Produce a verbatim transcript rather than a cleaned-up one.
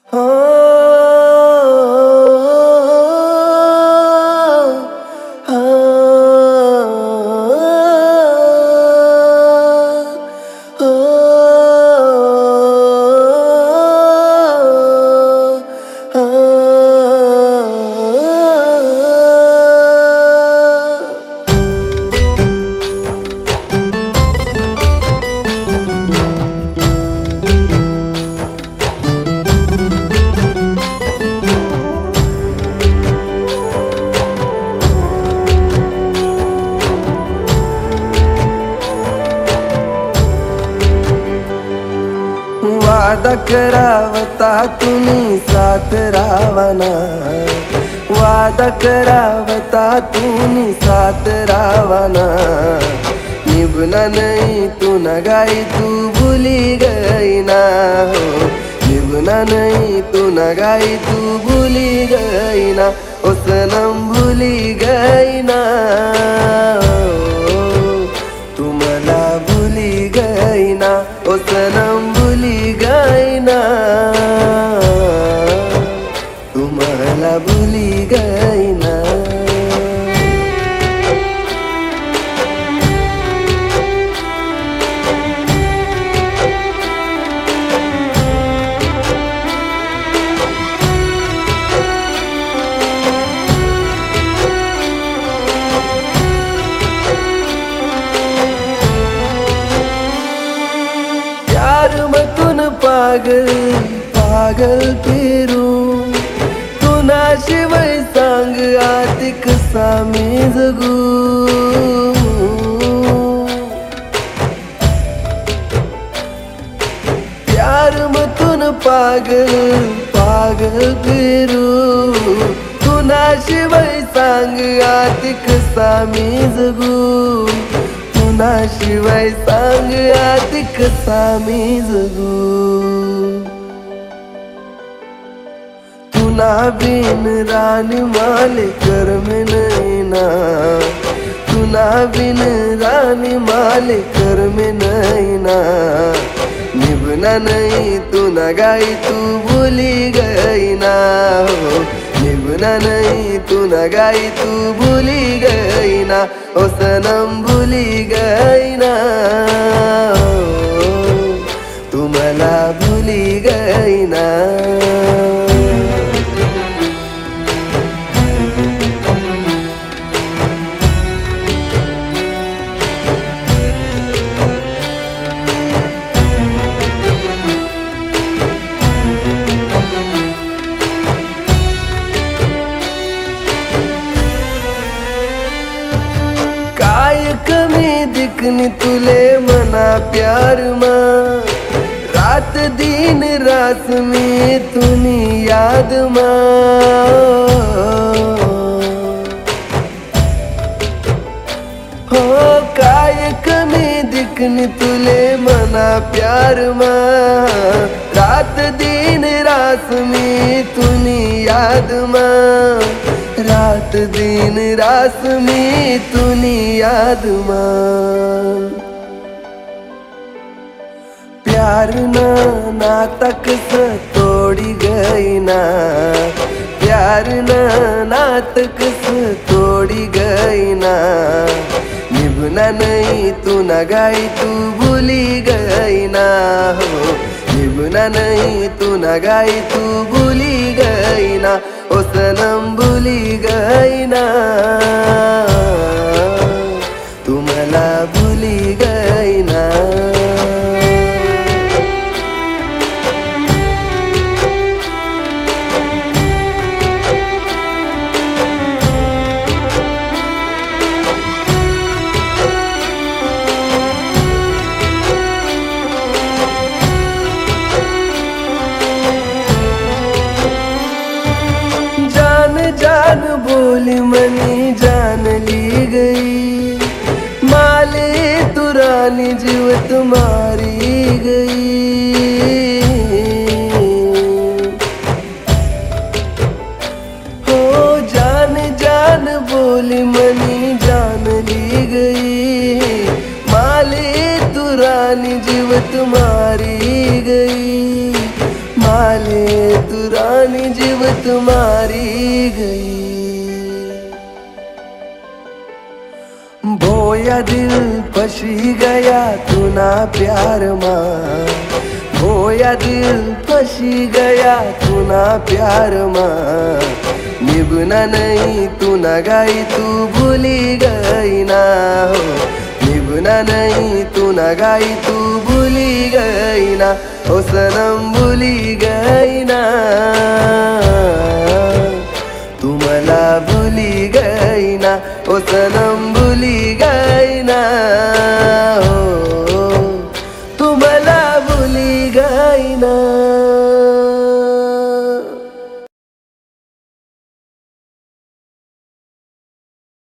हो हो हो वादा करावता तुम्ही साथ रावना, वादा करावता तुम्ही साथ रावना। निभना नहीं तू नगाई तू भूली गई ना हो, निभना नहीं तू नगाई तू भूली गई ना, ओ सनम भूली गई ना हो, तू मला भूली गई ना, ओ सनम भूली गई ना, तू मला भूली गई ना। प्यार मतून पागल पागल फिरू, तुना शिवाय सांग आती कसा मी जगू। प्यार मतून पागल पागल फिरू, तुना शिवाय सांग आती कसा मी जगू। तुना शिवाय सांग आती कसा मी जगू। तुना बिन रानी माले करमे नहीं ना, तुना बिन रानी माले करमे नहीं ना। निभना नहीं तू नगाई तू भूली गई ना हो, निभना नहीं तू नगाई तू भूली गई ना, ओ सनम भूली गई ना हो, तू मला भूली गई ना। काय कमी दिखनी तुले मना प्यार मा, रात दिन रात में तुनी याद मा। हो काय कमी दिखनी तुले मना प्यार मा, रात दिन रात में तुनी याद मा। रात दिन रात में तुनी याद मा। प्यार ना नाता कस तोड़ी गई ना, प्यार ना नाता कस तोड़ी गई ना। निभना नहीं तू नगाई तू भूली गई ना हो, निभना नहीं तू नगाई तू भूली गई ना, ओ सनम भूली गई ना, तू मला भूली गई ना। जान बोली मनी जान ली गई, माले तुरानी जीव तुम्हारी गई। हो जान जान बोली मनी जान ली गई, माले तुरानी जीव तुम्हारी गई, माले तु रानी जीव तुम्हारी गई। भोया दिल फसी गया तू ना प्यार मां, भोया दिल फसी गया तू ना प्यार मां। निभना नहीं तू ना गई तू भूली गई ना हो, निभना नहीं तू ना गई तू भूली गई ना, ओ सनम भूली गई ना, तू मला भूली गई ना, ओ सनम भूली